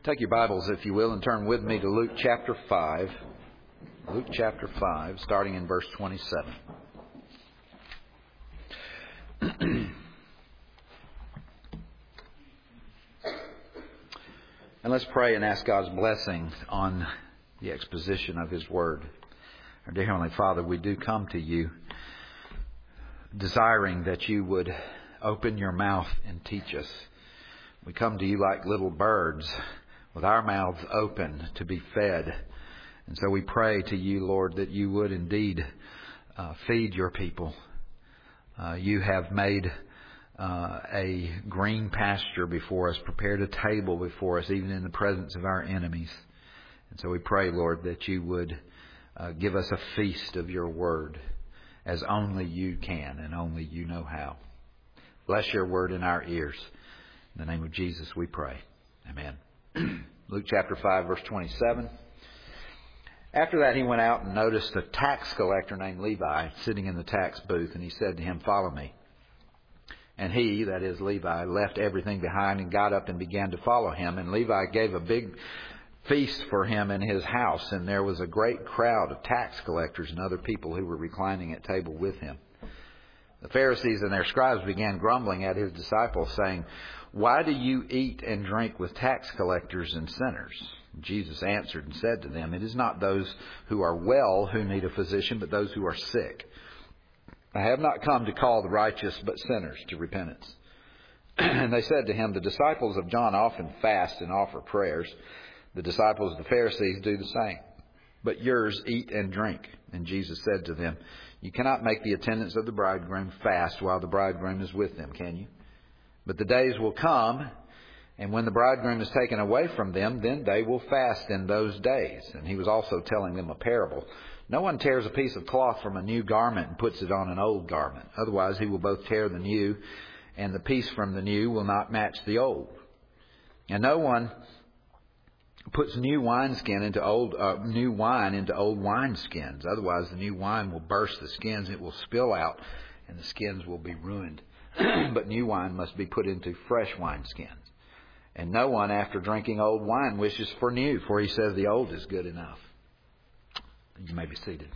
Take your Bibles, if you will, and turn with me to Luke chapter 5. Luke chapter 5, starting in verse 27. And let's pray and ask God's blessing on the exposition of His Word. Our dear Heavenly Father, we do come to You desiring that You would open Your mouth and teach us. We come to You like little birds, with our mouths open to be fed. And so we pray to You, Lord, that You would indeed feed Your people. You have made a green pasture before us, prepared a table before us, even in the presence of our enemies. And so we pray, Lord, that You would give us a feast of Your Word, as only You can and only You know how. Bless Your Word in our ears. In the name of Jesus we pray. Amen. Luke chapter 5, verse 27. After that he went out and noticed a tax collector named Levi sitting in the tax booth, and he said to him, "Follow me." And he, that is Levi, left everything behind and got up and began to follow him. And Levi gave a big feast for him in his house, and there was a great crowd of tax collectors and other people who were reclining at table with him. The Pharisees and their scribes began grumbling at his disciples, saying, "Why do you eat and drink with tax collectors and sinners?" Jesus answered and said to them, "It is not those who are well who need a physician, but those who are sick. I have not come to call the righteous, but sinners to repentance." And they said to him, "The disciples of John often fast and offer prayers. The disciples of the Pharisees do the same. But yours eat and drink." And Jesus said to them, "You cannot make the attendants of the bridegroom fast while the bridegroom is with them, can you? But the days will come, and when the bridegroom is taken away from them, then they will fast in those days." And he was also telling them a parable. "No one tears a piece of cloth from a new garment and puts it on an old garment. Otherwise he will both tear the new, and the piece from the new will not match the old. And no one puts new wine into old wineskins. Otherwise the new wine will burst the skins, it will spill out, and the skins will be ruined. But new wine must be put into fresh wineskins. And no one, after drinking old wine, wishes for new, for he says the old is good enough." You may be seated.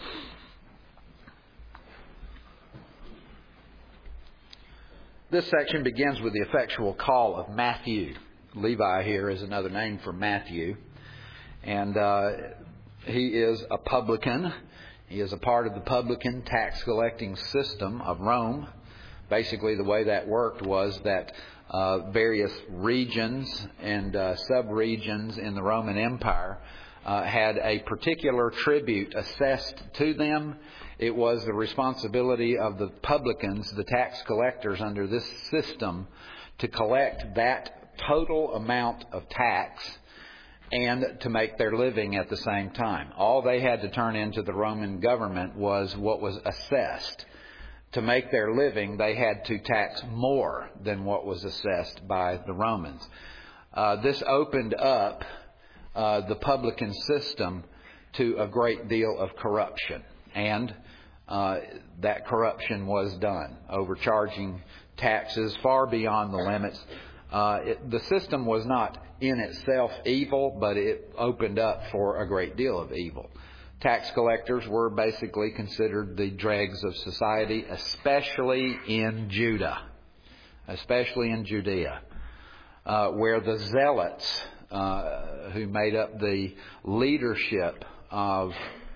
This section begins with the effectual call of Matthew. Levi here is another name for Matthew. And he is a publican. He is a part of the publican tax collecting system of Rome. Basically, the way that worked was that various regions and sub-regions in the Roman Empire had a particular tribute assessed to them. It was the responsibility of the publicans, the tax collectors under this system, to collect that total amount of tax and to make their living at the same time. All they had to turn into the Roman government was what was assessed. To make their living, they had to tax more than what was assessed by the Romans. This opened up the publican system to a great deal of corruption. And that corruption was done, overcharging taxes far beyond the limits. The system was not in itself evil, but it opened up for a great deal of evil. Tax collectors were basically considered the dregs of society, especially in Judea, where the zealots who made up the leadership of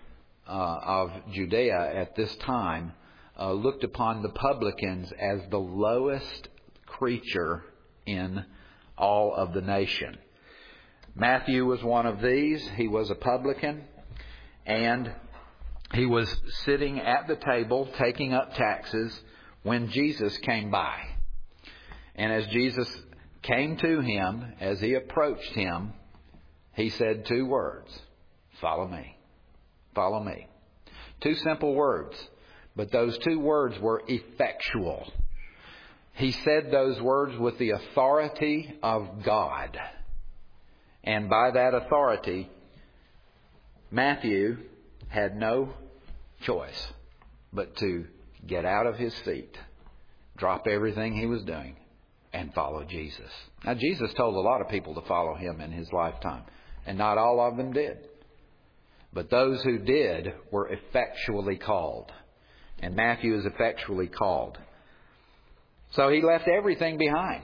Judea at this time looked upon the publicans as the lowest creature in all of the nation. Matthew was one of these. He was a publican, and he was sitting at the table taking up taxes when Jesus came by. And as Jesus came to him, as he approached him, he said two words: "Follow me. Follow me." Two simple words, but those two words were effectual. He said those words with the authority of God. And by that authority, Matthew had no choice but to get out of his seat, drop everything he was doing, and follow Jesus. Now, Jesus told a lot of people to follow Him in His lifetime, and not all of them did. But those who did were effectually called. And Matthew is effectually called. So he left everything behind.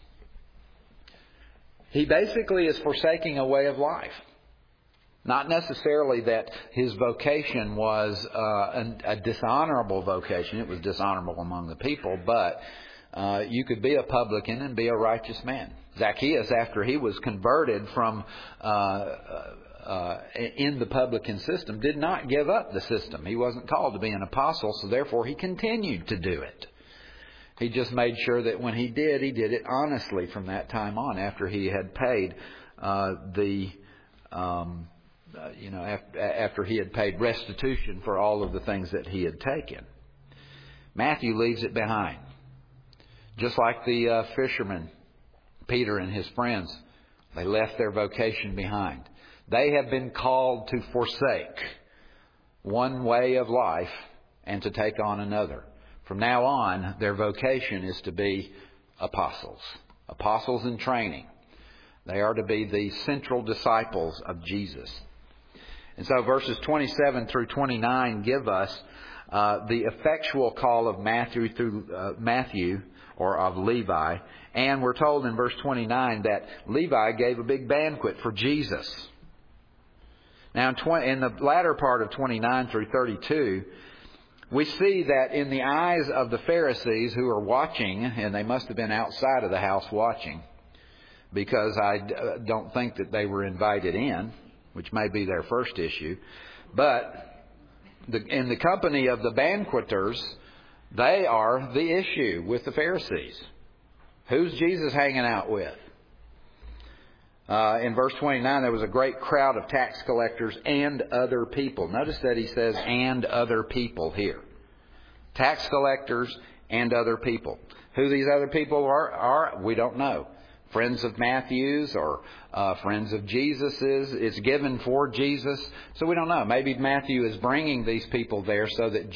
He basically is forsaking a way of life. Not necessarily that his vocation was a dishonorable vocation. It was dishonorable among the people, but you could be a publican and be a righteous man. Zacchaeus, after he was converted from in the publican system, did not give up the system. He wasn't called to be an apostle, so therefore he continued to do it. He just made sure that when he did it honestly from that time on, after he had paid after he had paid restitution for all of the things that he had taken. Matthew leaves it behind. Just like the fishermen, Peter and his friends, they left their vocation behind. They have been called to forsake one way of life and to take on another. From now on, their vocation is to be apostles. Apostles in training. They are to be the central disciples of Jesus. And so verses 27 through 29 give us the effectual call of Matthew or of Levi. And we're told in verse 29 that Levi gave a big banquet for Jesus. Now in the latter part of 29 through 32, we see that in the eyes of the Pharisees who are watching, and they must have been outside of the house watching, because I don't think that they were invited in, which may be their first issue. But in the company of the banqueters, they are the issue with the Pharisees. Who's Jesus hanging out with? In verse 29, there was a great crowd of tax collectors and other people. Notice that he says, and other people here. Tax collectors and other people. Who these other people are we don't know. Friends of Matthew's or friends of Jesus's. It's given for Jesus. So we don't know. Maybe Matthew is bringing these people there so that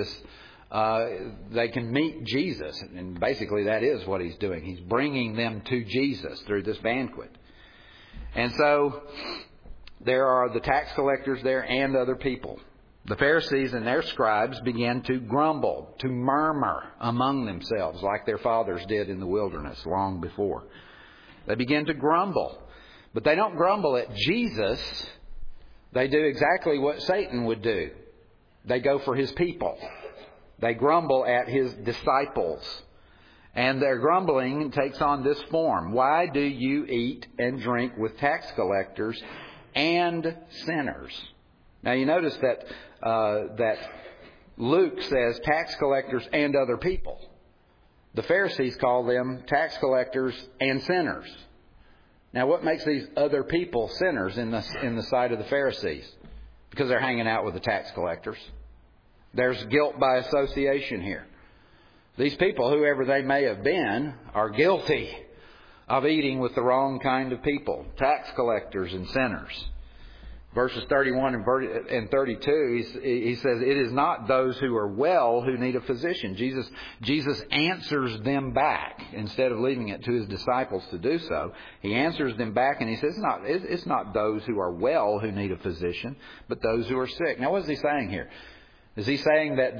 they can meet Jesus. And basically that is what he's doing. He's bringing them to Jesus through this banquet. And so there are the tax collectors there and other people. The Pharisees and their scribes began to grumble, to murmur among themselves like their fathers did in the wilderness long before. They begin to grumble. But they don't grumble at Jesus. They do exactly what Satan would do. They go for his people. They grumble at his disciples. And their grumbling takes on this form. Why do you eat and drink with tax collectors and sinners? Now you notice that Luke says tax collectors and other people. The Pharisees call them tax collectors and sinners. Now what makes these other people sinners in the sight of the Pharisees? Because they're hanging out with the tax collectors. There's guilt by association here. These people, whoever they may have been, are guilty of eating with the wrong kind of people, tax collectors and sinners. Verses 31 and 32, he says, it is not those who are well who need a physician. Jesus answers them back. Instead of leaving it to his disciples to do so, he answers them back and he says, it's not those who are well who need a physician, but those who are sick. Now what is he saying here? Is he saying that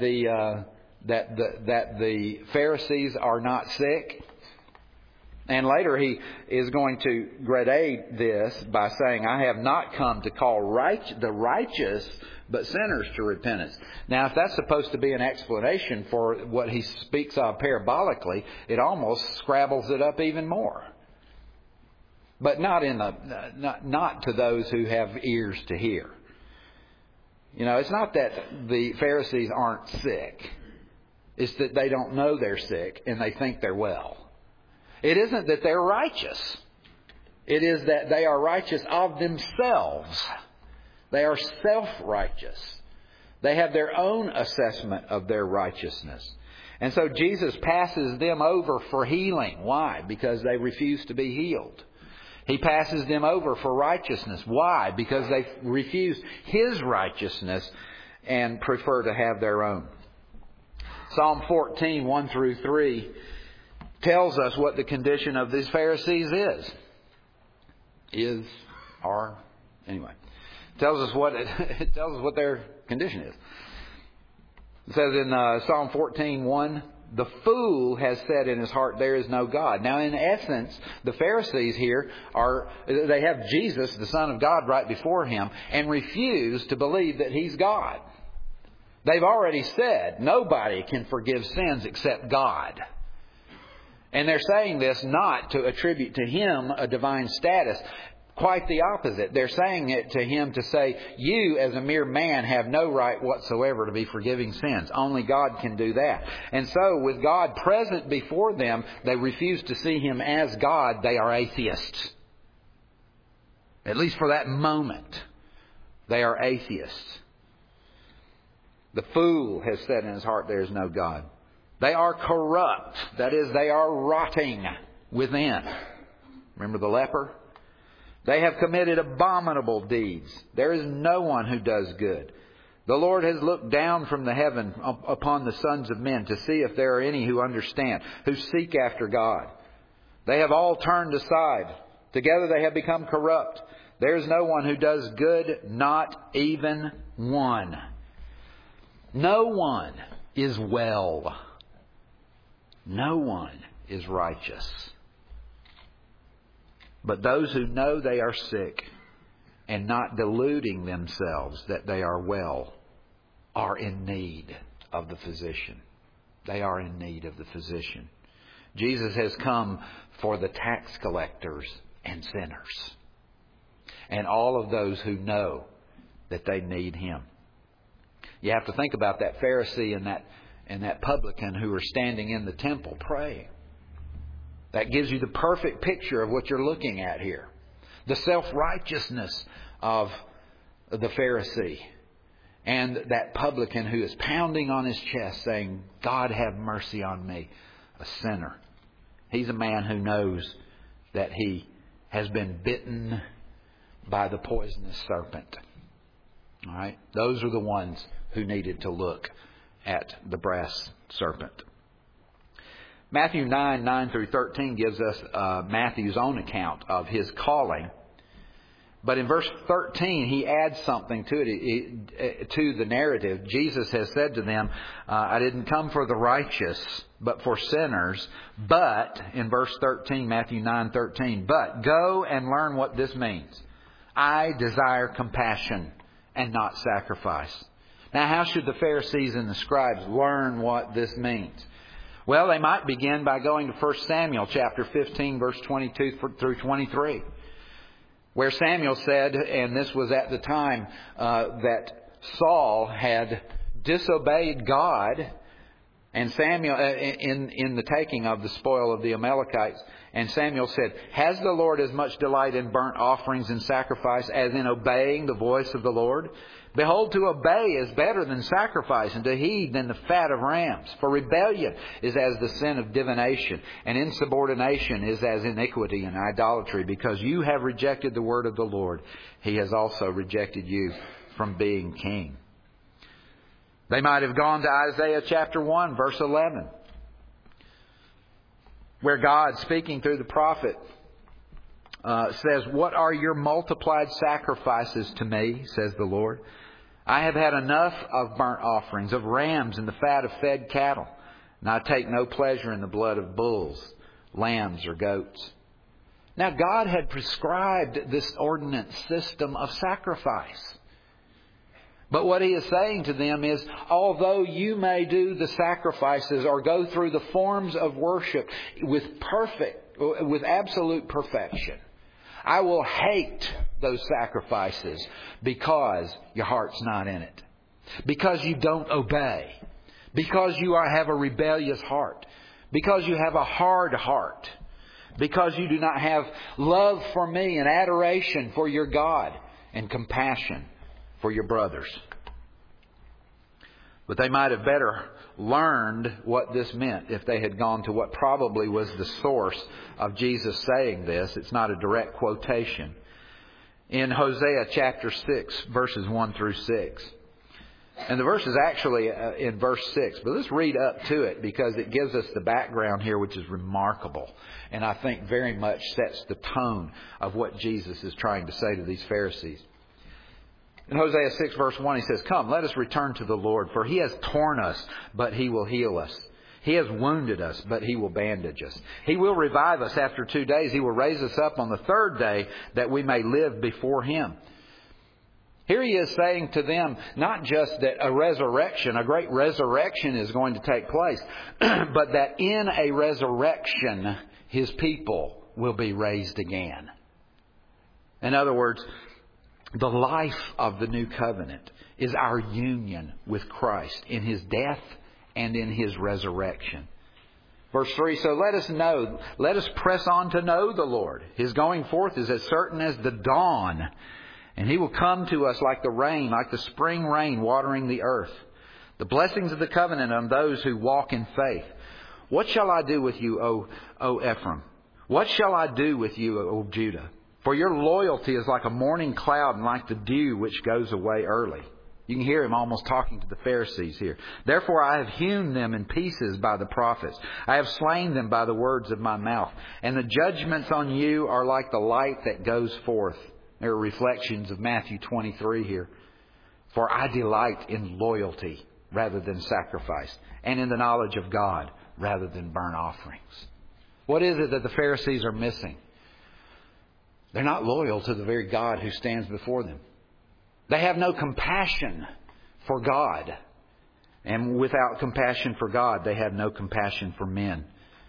the Pharisees are not sick? And later he is going to gradate this by saying, I have not come to call the righteous, but sinners to repentance. Now, if that's supposed to be an explanation for what he speaks of parabolically, it almost scrabbles it up even more. But not to those who have ears to hear. You know, it's not that the Pharisees aren't sick. It's that they don't know they're sick and they think they're well. It isn't that they're righteous. It is that they are righteous of themselves. They are self-righteous. They have their own assessment of their righteousness. And so Jesus passes them over for healing. Why? Because they refuse to be healed. He passes them over for righteousness. Why? Because they refuse His righteousness and prefer to have their own. Psalm 14, 1 through 3 tells us what the condition of these Pharisees tells us what their condition is. It says in Psalm 14:1, the fool has said in his heart, there is no God. Now, in essence, the Pharisees here they have Jesus, the Son of God, right before him, and refuse to believe that He's God. They've already said nobody can forgive sins except God. And they're saying this not to attribute to Him a divine status. Quite the opposite. They're saying it to Him to say, you as a mere man have no right whatsoever to be forgiving sins. Only God can do that. And so with God present before them, they refuse to see Him as God. They are atheists. At least for that moment, they are atheists. The fool has said in his heart, there is no God. They are corrupt. That is, they are rotting within. Remember the leper? They have committed abominable deeds. There is no one who does good. The Lord has looked down from the heaven upon the sons of men to see if there are any who understand, who seek after God. They have all turned aside. Together they have become corrupt. There is no one who does good, not even one. No one is well. No one is righteous. But those who know they are sick and not deluding themselves that they are well are in need of the physician. They are in need of the physician. Jesus has come for the tax collectors and sinners and all of those who know that they need Him. You have to think about that Pharisee and that publican who are standing in the temple praying. That gives you the perfect picture of what you're looking at here. The self-righteousness of the Pharisee and that publican who is pounding on his chest saying, God have mercy on me, a sinner. He's a man who knows that he has been bitten by the poisonous serpent. All right? Those are the ones who needed to look at the brass serpent. Matthew 9 through 13 gives us Matthew's own account of his calling. But in verse 13, he adds something to it, to the narrative. Jesus has said to them, I didn't come for the righteous, but for sinners. But, in verse 13, Matthew 9:13, but go and learn what this means. I desire compassion and not sacrifice. Now, how should the Pharisees and the scribes learn what this means? Well, they might begin by going to 1 Samuel chapter 15, verse 22 through 23. Where Samuel said, and this was at the time that Saul had disobeyed God, and Samuel in the taking of the spoil of the Amalekites, and Samuel said, has the Lord as much delight in burnt offerings and sacrifice as in obeying the voice of the Lord? Behold, to obey is better than sacrifice, and to heed than the fat of rams. For rebellion is as the sin of divination, and insubordination is as iniquity and idolatry. Because you have rejected the word of the Lord, He has also rejected you from being king. They might have gone to Isaiah chapter 1, verse 11, where God, speaking through the prophet, says, what are your multiplied sacrifices to me, says the Lord? I have had enough of burnt offerings, of rams and the fat of fed cattle. And I take no pleasure in the blood of bulls, lambs, or goats. Now, God had prescribed this ordinance system of sacrifice. But what He is saying to them is, although you may do the sacrifices or go through the forms of worship with absolute perfection, I will hate those sacrifices because your heart's not in it. Because you don't obey. Because you have a rebellious heart. Because you have a hard heart. Because you do not have love for me and adoration for your God and compassion for your brothers. But they might have better learned what this meant if they had gone to what probably was the source of Jesus saying this. It's not a direct quotation. In Hosea chapter 6, verses 1 through 6. And the verse is actually in verse 6. But let's read up to it because it gives us the background here, which is remarkable. And I think very much sets the tone of what Jesus is trying to say to these Pharisees. In Hosea 6 verse 1 he says, "Come, let us return to the Lord, for He has torn us, but He will heal us. He has wounded us, but He will bandage us. He will revive us after 2 days. He will raise us up on the third day that we may live before Him." Here he is saying to them, not just that a resurrection, a great resurrection is going to take place, but that in a resurrection, His people will be raised again. In other words, the life of the new covenant is our union with Christ in His death and in His resurrection. Verse 3, "So let us press on to know the Lord. His going forth is as certain as the dawn. And He will come to us like the rain, like the spring rain watering the earth. The blessings of the covenant on those who walk in faith. What shall I do with you, O Ephraim? What shall I do with you, O Judah? For your loyalty is like a morning cloud and like the dew which goes away early." You can hear him almost talking to the Pharisees here. "Therefore I have hewn them in pieces by the prophets. I have slain them by the words of my mouth. And the judgments on you are like the light that goes forth." There are reflections of Matthew 23 here. "For I delight in loyalty rather than sacrifice, and in the knowledge of God rather than burnt offerings." What is it that the Pharisees are missing? They're not loyal to the very God who stands before them. They have no compassion for God. And without compassion for God, they have no compassion for men.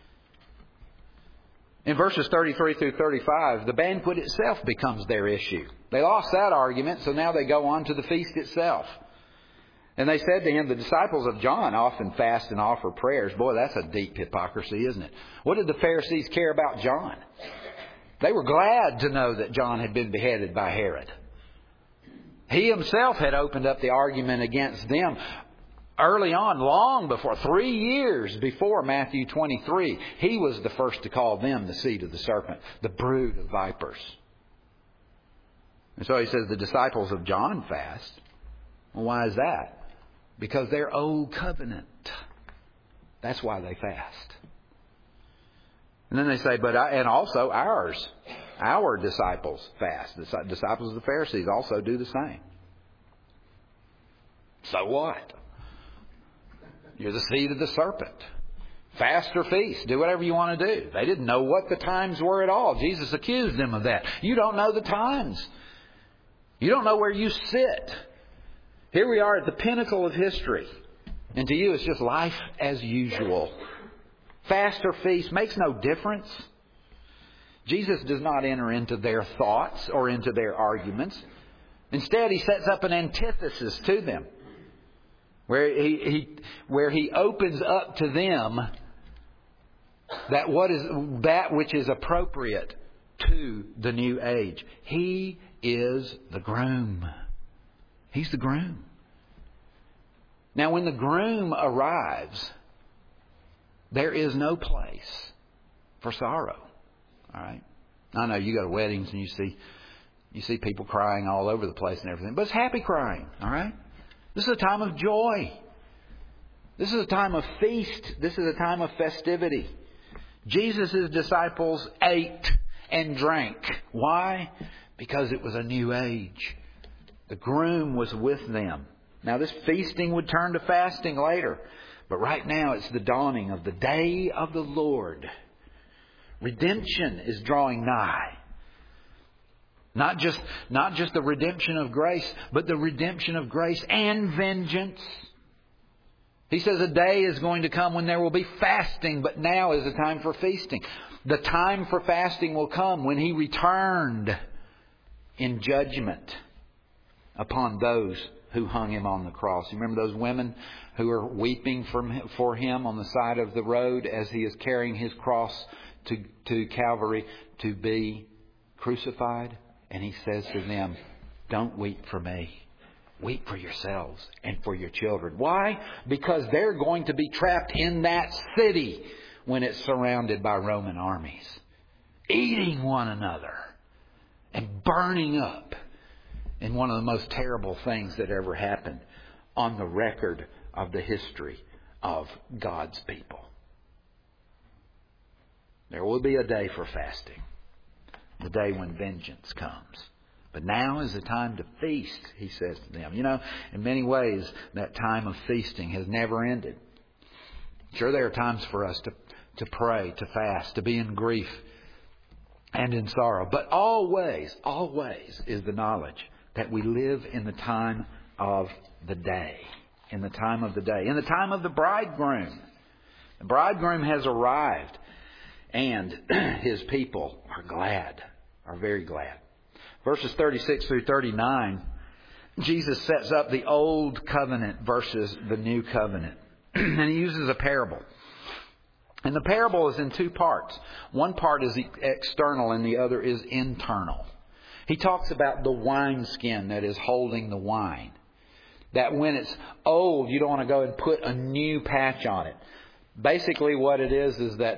In verses 33 through 35, the banquet itself becomes their issue. They lost that argument, so now they go on to the feast itself. "And they said to Him, the disciples of John often fast and offer prayers." Boy, that's a deep hypocrisy, isn't it? What did the Pharisees care about John? They were glad to know that John had been beheaded by Herod. He himself had opened up the argument against them early on, long before, 3 years before Matthew 23, he was the first to call them the seed of the serpent, the brood of vipers. And so he says the disciples of John fast. Well, why is that? Because they're old covenant. That's why they fast. And then they say, and also our disciples fast. The disciples of the Pharisees also do the same. So what? You're the seed of the serpent. Fast or feast. Do whatever you want to do. They didn't know what the times were at all. Jesus accused them of that. You don't know the times. You don't know where you sit. Here we are at the pinnacle of history. And to you it's just life as usual. Fast or feast makes no difference. Jesus does not enter into their thoughts or into their arguments. Instead, He sets up an antithesis to them. Where he opens up to them that which is appropriate to the new age. He is the groom. He's the groom. Now, when the groom arrives, there is no place for sorrow. All right. I know you go to weddings and you see people crying all over the place and everything, but it's happy crying. All right. This is a time of joy. This is a time of feast. This is a time of festivity. Jesus' disciples ate and drank. Why? Because it was a new age. The groom was with them. Now this feasting would turn to fasting later. But right now it's the dawning of the day of the Lord. Redemption is drawing nigh. Not just the redemption of grace, but the redemption of grace and vengeance. He says a day is going to come when there will be fasting, but now is the time for feasting. The time for fasting will come when He returned in judgment upon those who hung Him on the cross. You remember those women who are weeping for Him on the side of the road as He is carrying His cross to Calvary to be crucified? And He says to them, don't weep for me. Weep for yourselves and for your children. Why? Because they're going to be trapped in that city when it's surrounded by Roman armies, eating one another and burning up in one of the most terrible things that ever happened on the record of the history of God's people. There will be a day for fasting, the day when vengeance comes. But now is the time to feast, he says to them. In many ways, that time of feasting has never ended. Sure, there are times for us to pray, to fast, to be in grief and in sorrow. But always is the knowledge that we live in the time of the day. In the time of the day. In the time of the bridegroom. The bridegroom has arrived. And his people are glad. Are very glad. Verses 36 through 39, Jesus sets up the old covenant versus the new covenant. And he uses a parable. And the parable is in two parts. One part is external and the other is internal. He talks about the wineskin that is holding the wine. That when it's old, you don't want to go and put a new patch on it. Basically what it is that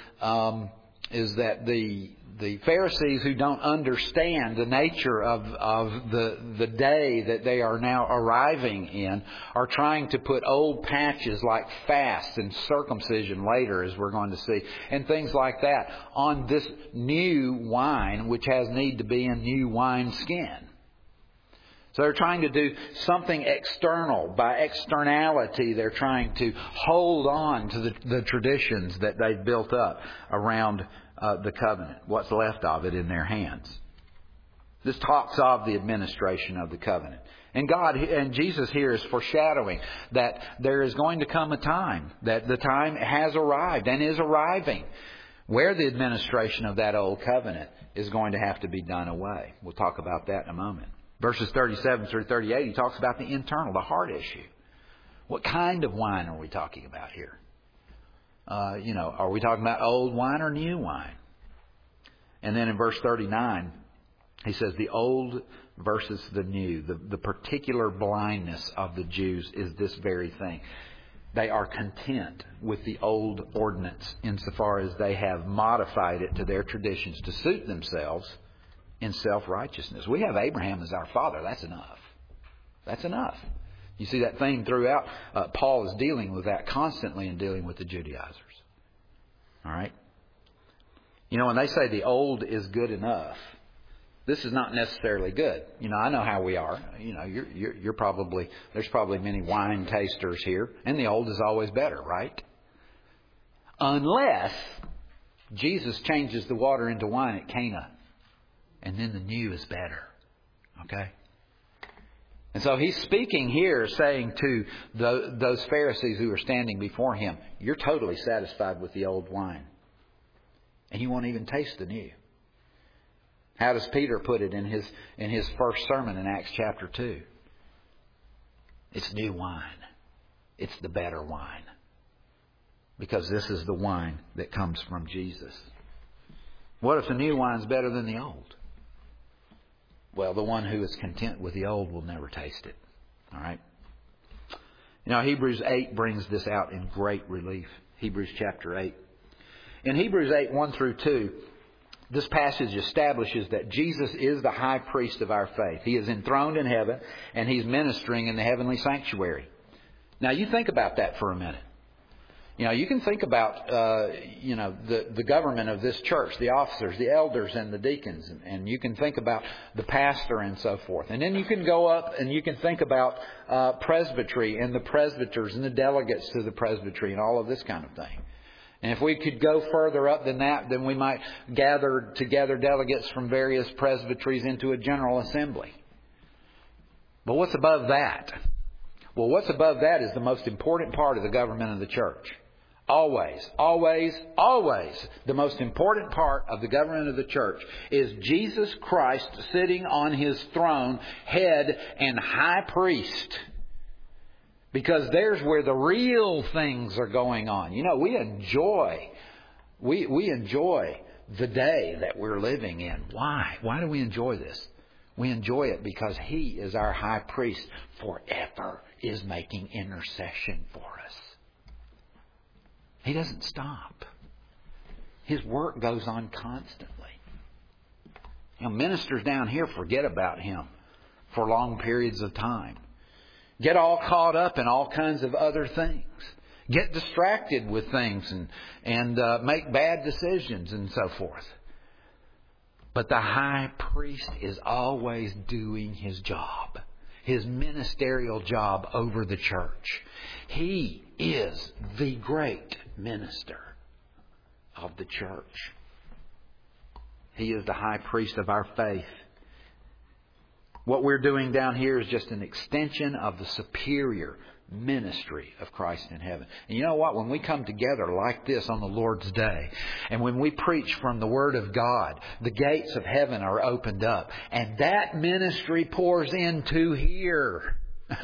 the Pharisees who don't understand the nature of the day that they are now arriving in are trying to put old patches like fast and circumcision later, as we're going to see, and things like that on this new wine, which has need to be in new wine skin. So they're trying to do something external. By externality, they're trying to hold on to the traditions that they've built up around the covenant, what's left of it in their hands. This talks of the administration of the covenant. And God and Jesus here is foreshadowing that there is going to come a time, that the time has arrived and is arriving, where the administration of that old covenant is going to have to be done away. We'll talk about that in a moment. Verses 37 through 38, he talks about the internal, the heart issue. What kind of wine are we talking about here? Are we talking about old wine or new wine? And then in verse 39, he says the old versus the new. The particular blindness of the Jews is this very thing. They are content with the old ordinance insofar as they have modified it to their traditions to suit themselves in self-righteousness. We have Abraham as our father. That's enough. That's enough. You see that theme throughout. Paul is dealing with that constantly in dealing with the Judaizers. All right? When they say the old is good enough, this is not necessarily good. I know how we are. You're probably, there's probably many wine tasters here, and the old is always better, right? Unless Jesus changes the water into wine at Cana. And then the new is better. Okay? And so he's speaking here saying to those Pharisees who are standing before him, you're totally satisfied with the old wine. And you won't even taste the new. How does Peter put it in his first sermon in Acts chapter 2? It's new wine. It's the better wine. Because this is the wine that comes from Jesus. What if the new wine's better than the old? Well, the one who is content with the old will never taste it. All right? Hebrews 8 brings this out in great relief. Hebrews chapter 8. In Hebrews 8, 1 through 2, this passage establishes that Jesus is the high priest of our faith. He is enthroned in heaven, and He's ministering in the heavenly sanctuary. Now, you think about that for a minute. You can think about, the government of this church, the officers, the elders, and the deacons. And you can think about the pastor and so forth. And then you can go up and you can think about presbytery and the presbyters and the delegates to the presbytery and all of this kind of thing. And if we could go further up than that, then we might gather together delegates from various presbyteries into a general assembly. But what's above that? Well, what's above that is the most important part of the government of the church. Always, the most important part of the government of the church is Jesus Christ sitting on His throne, head and high priest. Because there's where the real things are going on. We enjoy the day that we're living in. Why? Why do we enjoy this? We enjoy it because He is our high priest forever, is making intercession for us. He doesn't stop. His work goes on constantly. Ministers down here forget about Him for long periods of time. Get all caught up in all kinds of other things. Get distracted with things and make bad decisions and so forth. But the high priest is always doing his job, his ministerial job over the church. He is the great minister of the church. He is the high priest of our faith. What we're doing down here is just an extension of the superior ministry of Christ in heaven. And you know what? When we come together like this on the Lord's Day, and when we preach from the Word of God, the gates of heaven are opened up, and that ministry pours into here.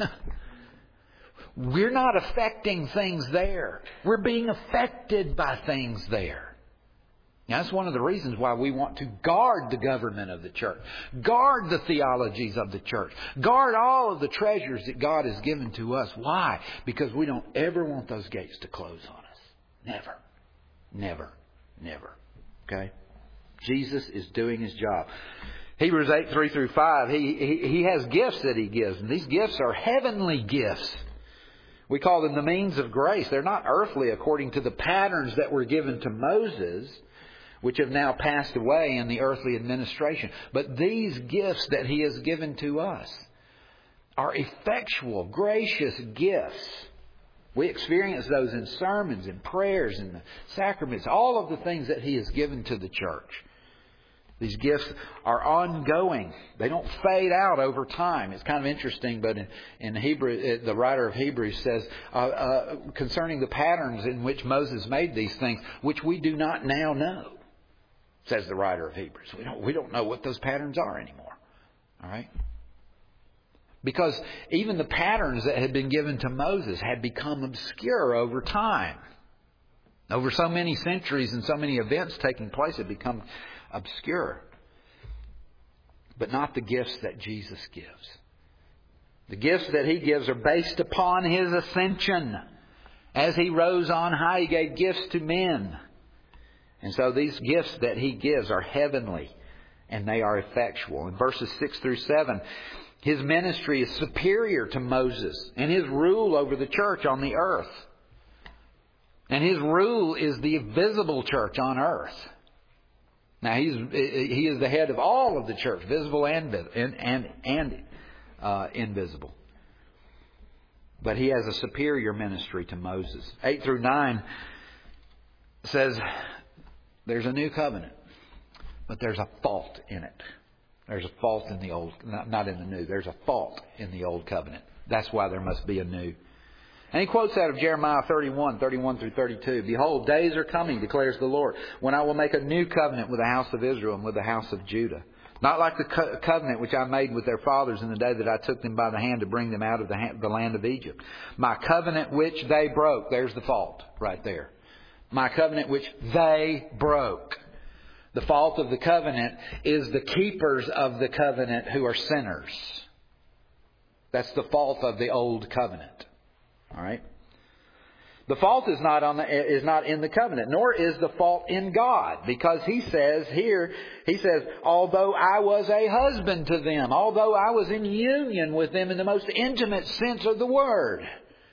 We're not affecting things there. We're being affected by things there. Now, that's one of the reasons why we want to guard the government of the church. Guard the theologies of the church. Guard all of the treasures that God has given to us. Why? Because we don't ever want those gates to close on us. Never. Never. Never. Okay? Jesus is doing His job. Hebrews 8, 3 through 5, He has gifts that He gives. And these gifts are heavenly gifts. We call them the means of grace. They're not earthly according to the patterns that were given to Moses, which have now passed away in the earthly administration. But these gifts that He has given to us are effectual, gracious gifts. We experience those in sermons and prayers and the sacraments, all of the things that He has given to the church. These gifts are ongoing. They don't fade out over time. It's kind of interesting, but in Hebrew, the writer of Hebrews says concerning the patterns in which Moses made these things, which we do not now know. Says the writer of Hebrews. We don't know what those patterns are anymore. All right? Because even the patterns that had been given to Moses had become obscure over time. Over so many centuries and so many events taking place, it had become obscure. But not the gifts that Jesus gives. The gifts that He gives are based upon His ascension. As He rose on high, He gave gifts to men. And so these gifts that He gives are heavenly and they are effectual. In verses 6 through 7, His ministry is superior to Moses and His rule over the church on the earth. And His rule is the visible church on earth. Now He is the head of all of the church, visible and invisible. But He has a superior ministry to Moses. 8 through 9 says, there's a new covenant, but there's a fault in it. There's a fault in the old, not in the new. There's a fault in the old covenant. That's why there must be a new. And he quotes out of Jeremiah 31 through 32. Behold, days are coming, declares the Lord, when I will make a new covenant with the house of Israel and with the house of Judah. Not like the covenant which I made with their fathers in the day that I took them by the hand to bring them out of the land of Egypt. My covenant which they broke. There's the fault right there. My covenant which they broke. The fault of the covenant is the keepers of the covenant who are sinners. That's the fault of the old covenant. All right? The fault is not in the covenant, nor is the fault in God. Because He says here, although I was a husband to them, although I was in union with them in the most intimate sense of the word,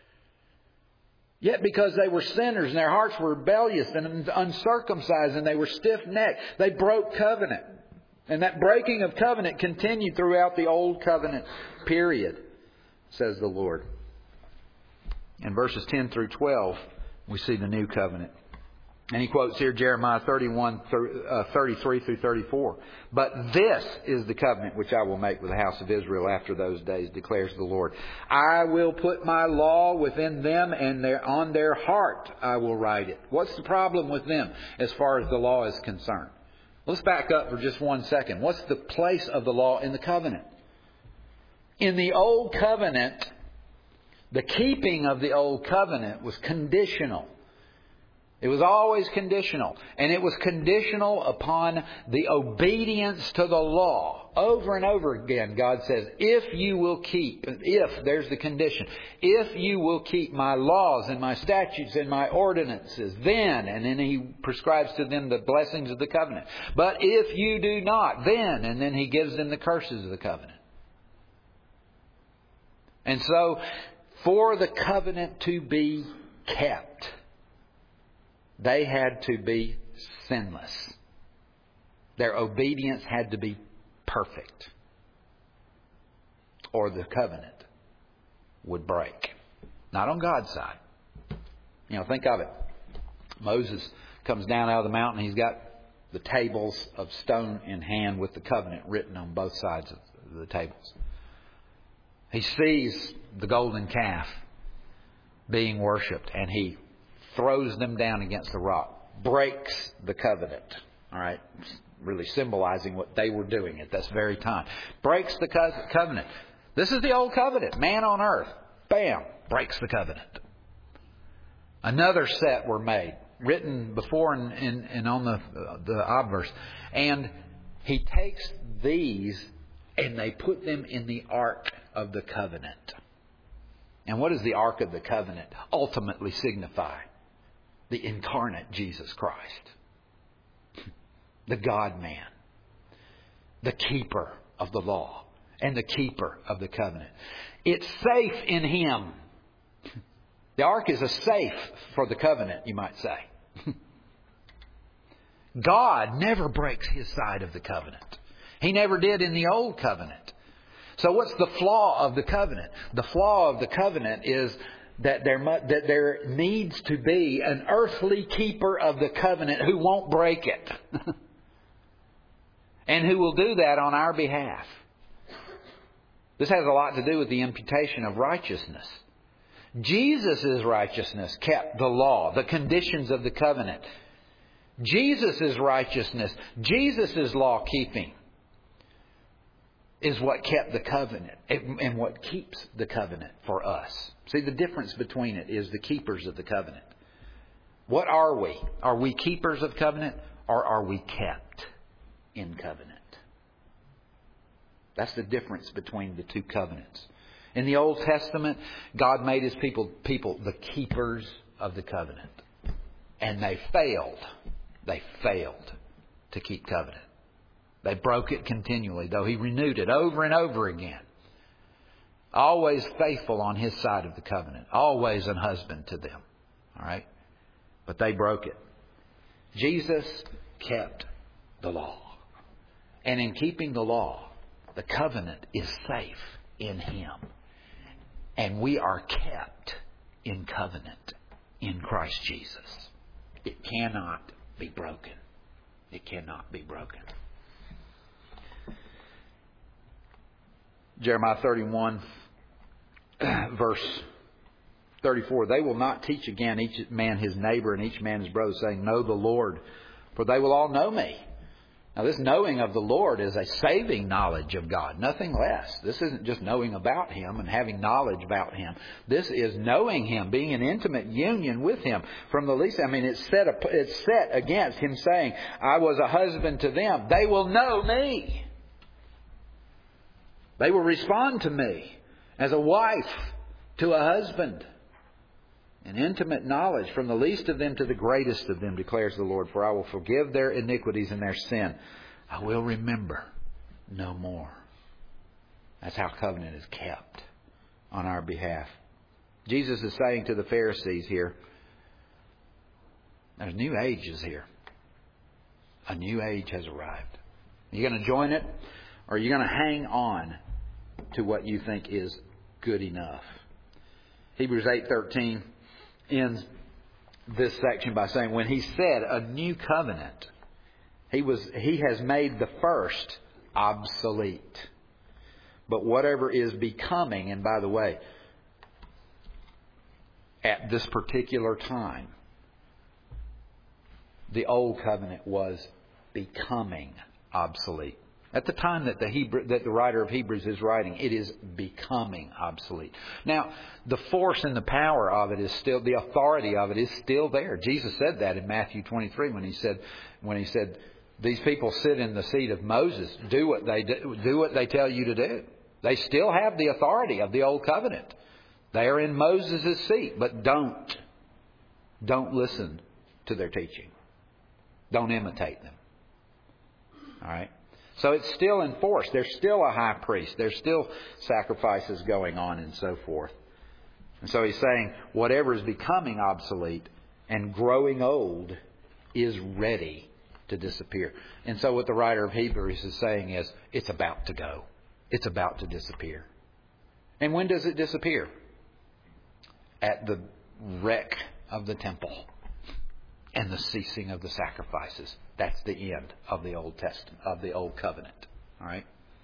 yet because they were sinners and their hearts were rebellious and uncircumcised and they were stiff-necked, they broke covenant. And that breaking of covenant continued throughout the old covenant period, says the Lord. In verses 10 through 12, we see the new covenant. And he quotes here Jeremiah 33 through 34. But this is the covenant which I will make with the house of Israel after those days, declares the Lord. I will put my law within them, and on their heart I will write it. What's the problem with them as far as the law is concerned? Let's back up for just 1 second. What's the place of the law in the covenant? In the old covenant, the keeping of the old covenant was conditional. It was always conditional. And it was conditional upon the obedience to the law. Over and over again, God says, if you will keep, there's the condition, if you will keep my laws and my statutes and my ordinances, then, and then He prescribes to them the blessings of the covenant. But if you do not, then, and then He gives them the curses of the covenant. And so, for the covenant to be kept, they had to be sinless. Their obedience had to be perfect, or the covenant would break. Not on God's side. Think of it. Moses comes down out of the mountain. He's got the tables of stone in hand with the covenant written on both sides of the tables. He sees the golden calf being worshipped, and he throws them down against the rock, breaks the covenant. All right, really symbolizing what they were doing at this very time. Breaks the covenant. This is the old covenant, man on earth. Bam, breaks the covenant. Another set were made, written before and on the obverse. And he takes these and they put them in the Ark of the Covenant. And what does the Ark of the Covenant ultimately signify? The incarnate Jesus Christ. The God-man. The keeper of the law. And the keeper of the covenant. It's safe in Him. The Ark is a safe for the covenant, you might say. God never breaks His side of the covenant. He never did in the old covenant. So what's the flaw of the covenant? The flaw of the covenant is that there needs to be an earthly keeper of the covenant who won't break it. And who will do that on our behalf. This has a lot to do with the imputation of righteousness. Jesus' righteousness kept the law, the conditions of the covenant. Jesus' righteousness, Jesus' law keeping is what kept the covenant and what keeps the covenant for us. See, the difference between it is the keepers of the covenant. What are we? Are we keepers of covenant or are we kept in covenant? That's the difference between the two covenants. In the Old Testament, God made His people the keepers of the covenant. And they failed. They failed to keep covenant. They broke it continually, though He renewed it over and over again. Always faithful on His side of the covenant. Always a husband to them. All right? But they broke it. Jesus kept the law. And in keeping the law, the covenant is safe in Him. And we are kept in covenant in Christ Jesus. It cannot be broken. It cannot be broken. Jeremiah 31, verse 34. They will not teach again each man his neighbor and each man his brother, saying, know the Lord, for they will all know me. Now, this knowing of the Lord is a saving knowledge of God, nothing less. This isn't just knowing about Him and having knowledge about Him. This is knowing Him, being in intimate union with Him. From the least, it's set against Him saying, I was a husband to them. They will know me. They will respond to me as a wife to a husband. An intimate knowledge from the least of them to the greatest of them, declares the Lord. For I will forgive their iniquities and their sin. I will remember no more. That's how covenant is kept on our behalf. Jesus is saying to the Pharisees here, there's new ages here. A new age has arrived. Are you going to join it? Or are you going to hang on to what you think is good enough? Hebrews 8:13 ends this section by saying, when He said a new covenant, He has made the first obsolete. But whatever is becoming, and by the way, at this particular time, the old covenant was becoming obsolete. At the time that the writer of Hebrews is writing, it is becoming obsolete. Now, the force and the power of it is still, the authority of it is still there. Jesus said that in Matthew 23 when he said, these people sit in the seat of Moses. Do what they tell you to do. They still have the authority of the old covenant. They are in Moses' seat, but don't listen to their teaching. Don't imitate them. All right. So it's still in force. There's still a high priest. There's still sacrifices going on and so forth. And so he's saying whatever is becoming obsolete and growing old is ready to disappear. And so what the writer of Hebrews is saying is it's about to go. It's about to disappear. And when does it disappear? At the wreck of the temple and the ceasing of the sacrifices. That's the end of the Old Testament, of the Old Covenant. All right.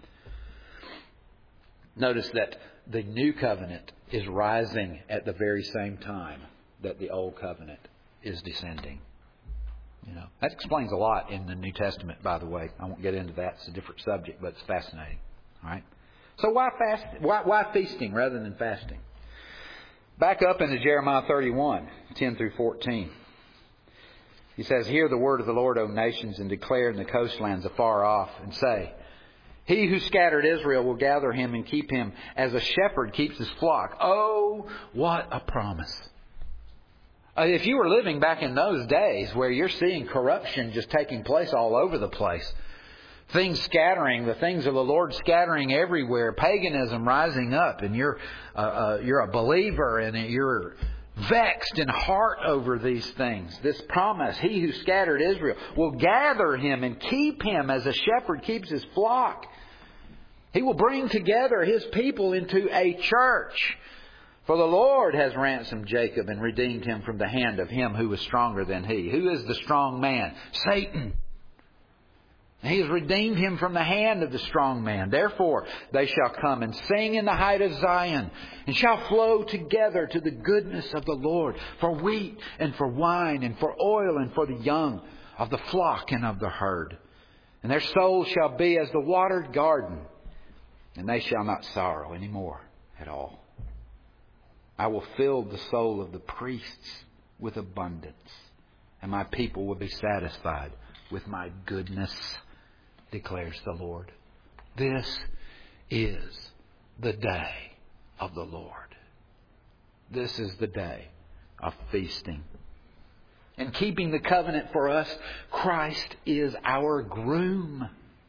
Notice that the New Covenant is rising at the very same time that the Old Covenant is descending. You know, that explains a lot in the New Testament, by the way. I won't get into that. It's a different subject, but it's fascinating. All right. So why fast? Why feasting rather than fasting? Back up into Jeremiah 31, 10 through 14. He says, "Hear the word of the Lord, O nations, and declare in the coastlands afar off, and say, He who scattered Israel will gather him and keep him as a shepherd keeps his flock." Oh, what a promise. If you were living back in those days where you're seeing corruption just taking place all over the place, things scattering, the things of the Lord scattering everywhere, paganism rising up, and you're a believer and you're vexed in heart over these things. This promise, He who scattered Israel will gather him and keep him as a shepherd keeps his flock. He will bring together His people into a church. For the Lord has ransomed Jacob and redeemed him from the hand of him who was stronger than he. Who is the strong man? Satan. He has redeemed him from the hand of the strong man. Therefore they shall come and sing in the height of Zion, and shall flow together to the goodness of the Lord, for wheat and for wine and for oil and for the young of the flock and of the herd. And their souls shall be as the watered garden, and they shall not sorrow any more at all. I will fill the soul of the priests with abundance, and my people will be satisfied with my goodness, declares the Lord. This is the day of the Lord. This is the day of feasting. And keeping the covenant for us, Christ is our groom.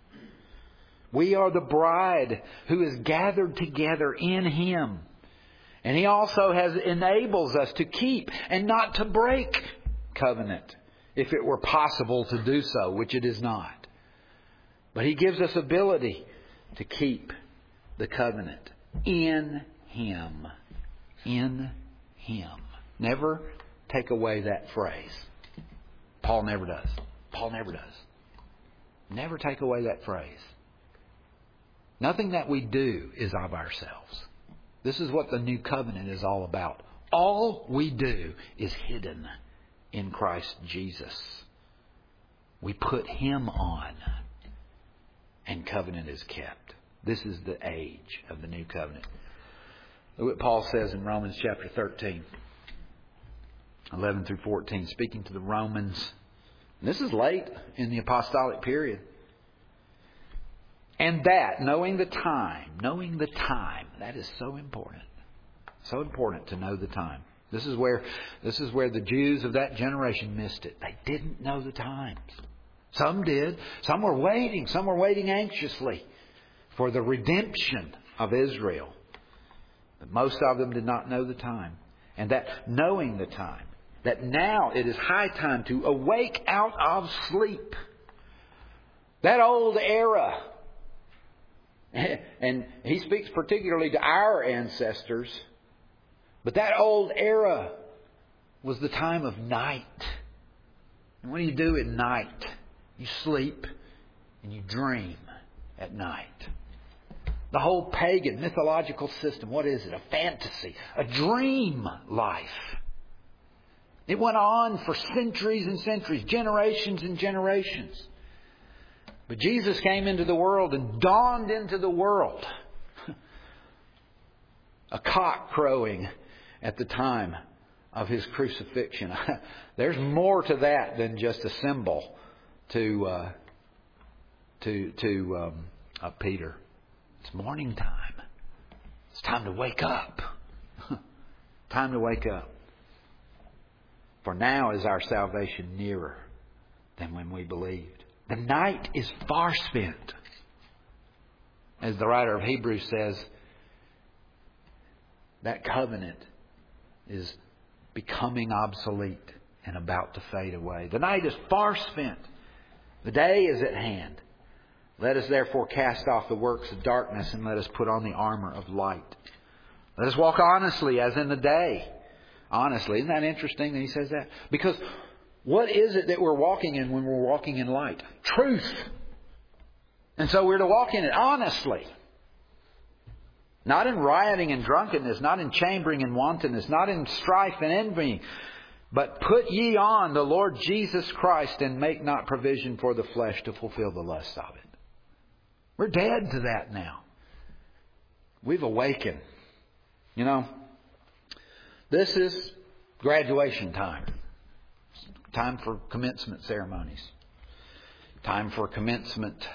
We are the bride who is gathered together in Him. And He also enables us to keep and not to break covenant, if it were possible to do so, which it is not. But He gives us ability to keep the covenant in Him. In Him. Never take away that phrase. Paul never does. Paul never does. Never take away that phrase. Nothing that we do is of ourselves. This is what the new covenant is all about. All we do is hidden in Christ Jesus. We put Him on, and covenant is kept. This is the age of the new covenant. Look what Paul says in Romans chapter 13, 11 through 14, speaking to the Romans. And this is late in the apostolic period. "And that, knowing the time, that is so important. So important to know the time. This is where the Jews of that generation missed it. They didn't know the times. Some did. Some were waiting anxiously for the redemption of Israel. But most of them did not know the time. And that knowing the time, that now it is high time to awake out of sleep. That old era." And he speaks particularly to our ancestors. But that old era was the time of night. And what do you do at night? You sleep and you dream at night. The whole pagan mythological system, what is it? A fantasy, a dream life. It went on for centuries and centuries, generations and generations. But Jesus came into the world and dawned into the world. A cock crowing at the time of His crucifixion. There's more to that than just a symbol to Peter. It's morning time. It's time to wake up. Time to wake up. For now is our salvation nearer than when we believed. The night is far spent. As the writer of Hebrews says, that covenant is becoming obsolete and about to fade away. The night is far spent. The day is at hand. Let us therefore cast off the works of darkness and let us put on the armor of light. Let us walk honestly as in the day. Honestly. Isn't that interesting that he says that? Because what is it that we're walking in when we're walking in light? Truth. And so we're to walk in it honestly. Not in rioting and drunkenness, not in chambering and wantonness, not in strife and envying. But put ye on the Lord Jesus Christ and make not provision for the flesh to fulfill the lusts of it. We're dead to that now. We've awakened. You know, this is graduation time. Time for commencement ceremonies. Time for commencement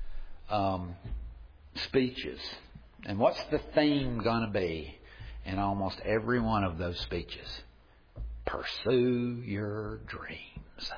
speeches. And what's the theme going to be in almost every one of those speeches? Pursue your dreams.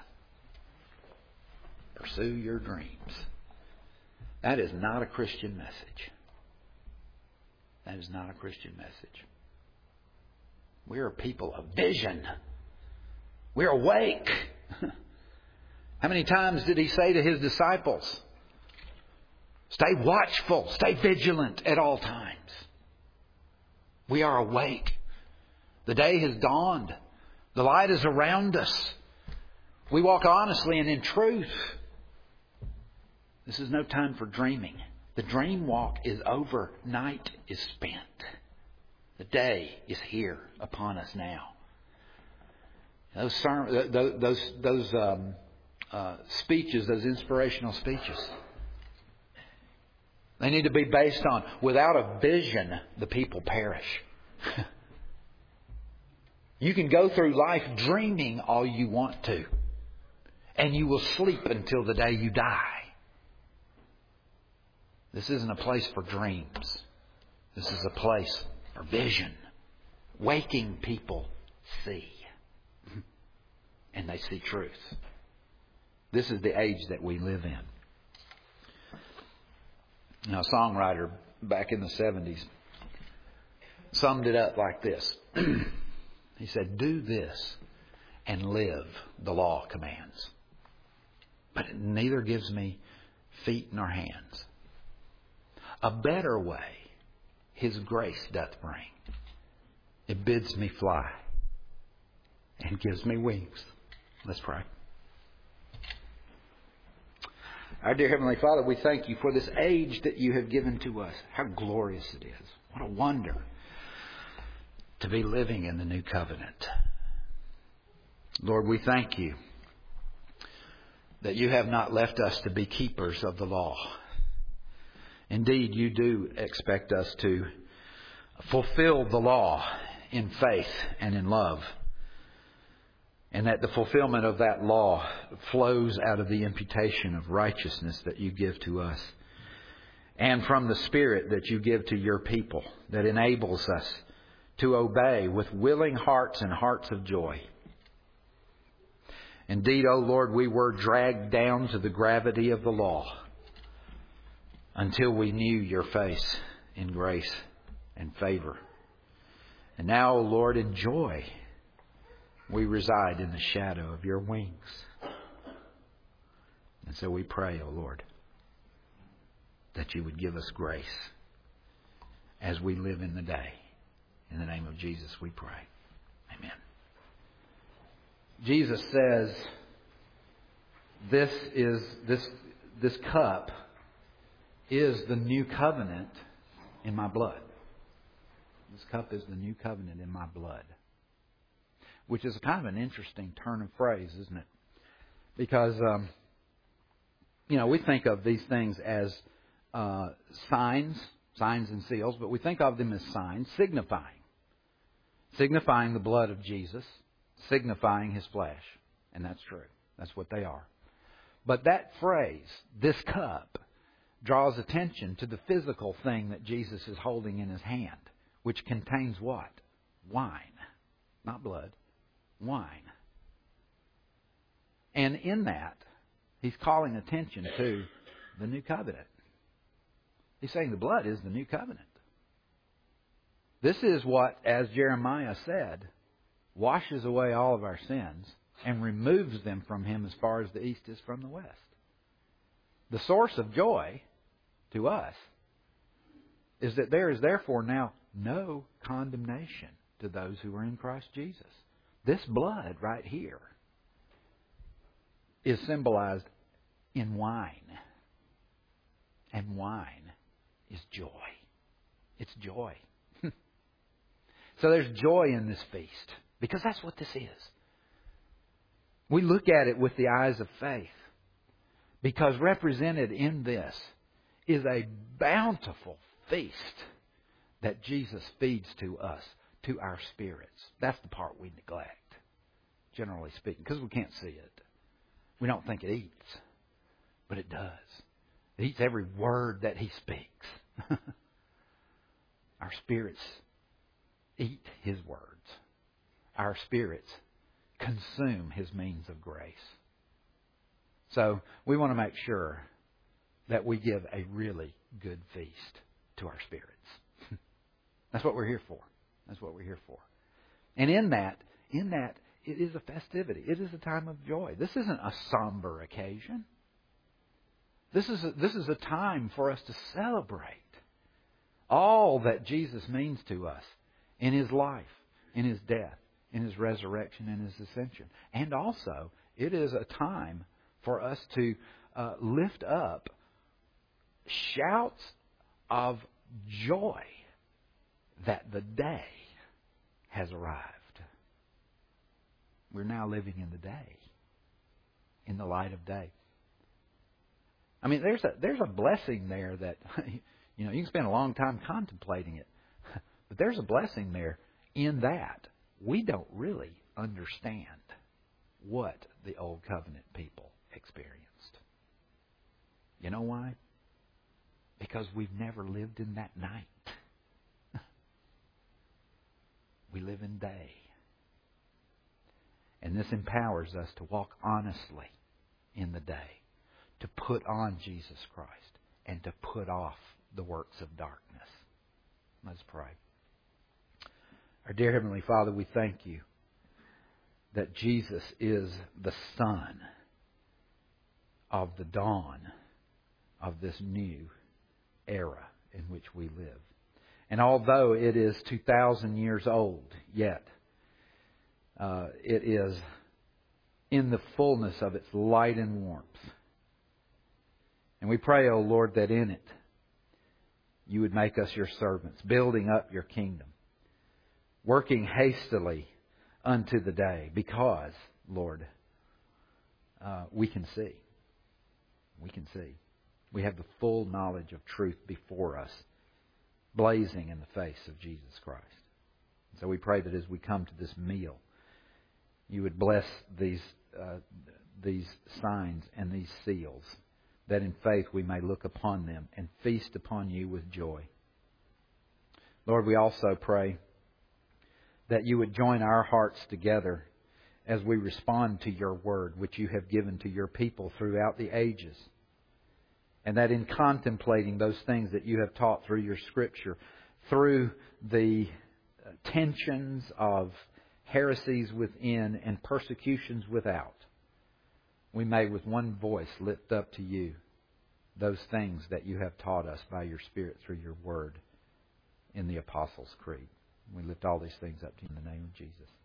Pursue your dreams. That is not a Christian message. That is not a Christian message. We are people of vision. We're awake. How many times did He say to His disciples, stay watchful, stay vigilant at all times. We are awake. The day has dawned. The light is around us. We walk honestly and in truth. This is no time for dreaming. The dream walk is over. Night is spent. The day is here upon us now. Those speeches, those inspirational speeches, they need to be based on, without a vision, the people perish. You can go through life dreaming all you want to, and you will sleep until the day you die. This isn't a place for dreams. This is a place for vision. Waking people see. And they see truth. This is the age that we live in. Now, a songwriter back in the 70s summed it up like this. He said, do this and live, the law commands. But it neither gives me feet nor hands. A better way His grace doth bring. It bids me fly and gives me wings. Let's pray. Our dear Heavenly Father, we thank You for this age that You have given to us. How glorious it is. What a wonder to be living in the new covenant. Lord, we thank You that You have not left us to be keepers of the law. Indeed, You do expect us to fulfill the law in faith and in love. And that the fulfillment of that law flows out of the imputation of righteousness that You give to us. And from the Spirit that You give to Your people that enables us to obey with willing hearts and hearts of joy. Indeed, O Lord, we were dragged down to the gravity of the law until we knew Your face in grace and favor. And now, O Lord, in joy, we reside in the shadow of Your wings. And so we pray, O Lord, that You would give us grace as we live in the day. In the name of Jesus we pray. Amen. Jesus says, this cup is the new covenant in My blood. This cup is the new covenant in My blood. Which is kind of an interesting turn of phrase, isn't it? Because, we think of these things as signs and seals, but we think of them as signs signifying the blood of Jesus, signifying His flesh. And that's true. That's what they are. But that phrase, this cup, draws attention to the physical thing that Jesus is holding in His hand, which contains what? Wine. Not blood. Wine. And in that, He's calling attention to the new covenant. He's saying the blood is the new covenant. This is what, as Jeremiah said, washes away all of our sins and removes them from Him as far as the east is from the west. The source of joy to us is that there is therefore now no condemnation to those who are in Christ Jesus. This blood right here is symbolized in wine. And wine is joy. It's joy. So there's joy in this feast, because that's what this is. We look at it with the eyes of faith, because represented in this is a bountiful feast that Jesus feeds to us, to our spirits. That's the part we neglect, generally speaking, because we can't see it. We don't think it eats, but it does. It eats every word that He speaks. Our spirits eat His words. Our spirits consume His means of grace. So we want to make sure that we give a really good feast to our spirits. That's what we're here for. That's what we're here for. And in that, it is a festivity. It is a time of joy. This isn't a somber occasion. This is a time for us to celebrate all that Jesus means to us in His life, in His death, in His resurrection, and His ascension. And also, it is a time for us to lift up shouts of joy that the day has arrived. We're now living in the day, in the light of day. I mean, there's a blessing there that, you can spend a long time contemplating it. But there's a blessing there in that we don't really understand what the Old Covenant people experienced. You know why? Because we've never lived in that night. We live in day. And this empowers us to walk honestly in the day, to put on Jesus Christ, and to put off the works of darkness. Let's pray. Our dear Heavenly Father, we thank You that Jesus is the Son of the dawn of this new era in which we live. And although it is 2,000 years old, yet it is in the fullness of its light and warmth. And we pray, O Lord, that in it You would make us Your servants, building up Your kingdom, working hastily unto the day, because, Lord, we can see. We can see. We have the full knowledge of truth before us, blazing in the face of Jesus Christ. So we pray that as we come to this meal, You would bless these signs and these seals, that in faith we may look upon them and feast upon You with joy. Lord, we also pray that You would join our hearts together as we respond to Your Word, which You have given to Your people throughout the ages. And that in contemplating those things that You have taught through Your Scripture, through the tensions of heresies within and persecutions without, we may with one voice lift up to You those things that You have taught us by Your Spirit through Your Word in the Apostles' Creed. We lift all these things up to You in the name of Jesus.